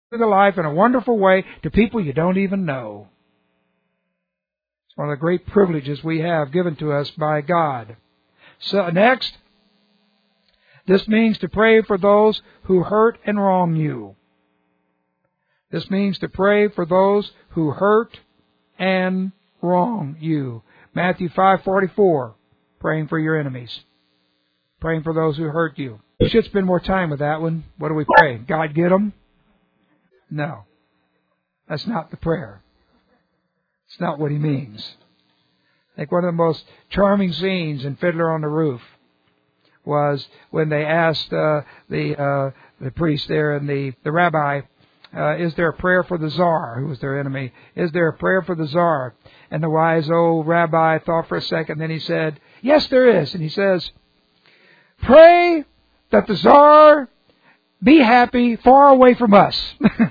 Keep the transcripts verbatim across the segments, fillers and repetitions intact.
the life in a wonderful way to people you don't even know. It's one of the great privileges we have given to us by God. So next, this means to pray for those who hurt and wrong you. This means to pray for those who hurt and wrong you. Matthew five forty-four, praying for your enemies. Praying for those who hurt you. We should spend more time with that one. What do we pray? God get them? No. That's not the prayer. It's not what he means. I think one of the most charming scenes in Fiddler on the Roof was when they asked uh, the uh, the priest there and the, the rabbi, uh, is there a prayer for the Tsar, who was their enemy? Is there a prayer for the Tsar? And the wise old rabbi thought for a second, then he said, yes, there is. And he says, pray that the Tsar be happy far away from us.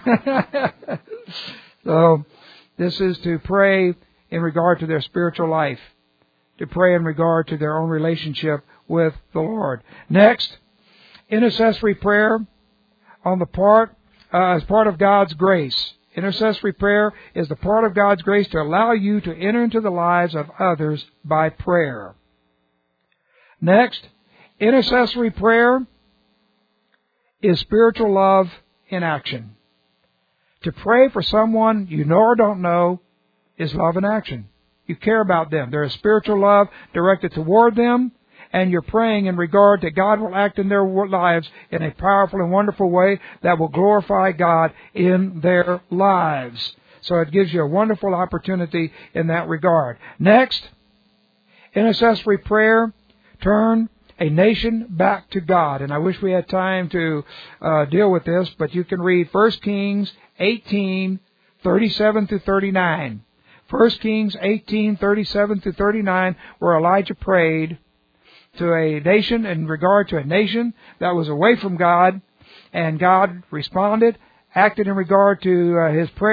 So this is to pray in regard to their spiritual life, to pray in regard to their own relationship with the Lord. Next, intercessory prayer on the part uh, as part of God's grace. Intercessory prayer is the part of God's grace to allow you to enter into the lives of others by prayer. Next, intercessory prayer is spiritual love in action. To pray for someone you know or don't know is love in action. You care about them. There is spiritual love directed toward them, and you're praying in regard that God will act in their lives in a powerful and wonderful way that will glorify God in their lives. So it gives you a wonderful opportunity in that regard. Next, intercessory prayer, turn a nation back to God. And I wish we had time to uh, deal with this, but you can read First Kings eighteen, thirty-seven through thirty-nine. First Kings eighteen, thirty-seven through thirty-nine, where Elijah prayed to a nation, in regard to a nation that was away from God, and God responded, acted in regard to uh, his prayer.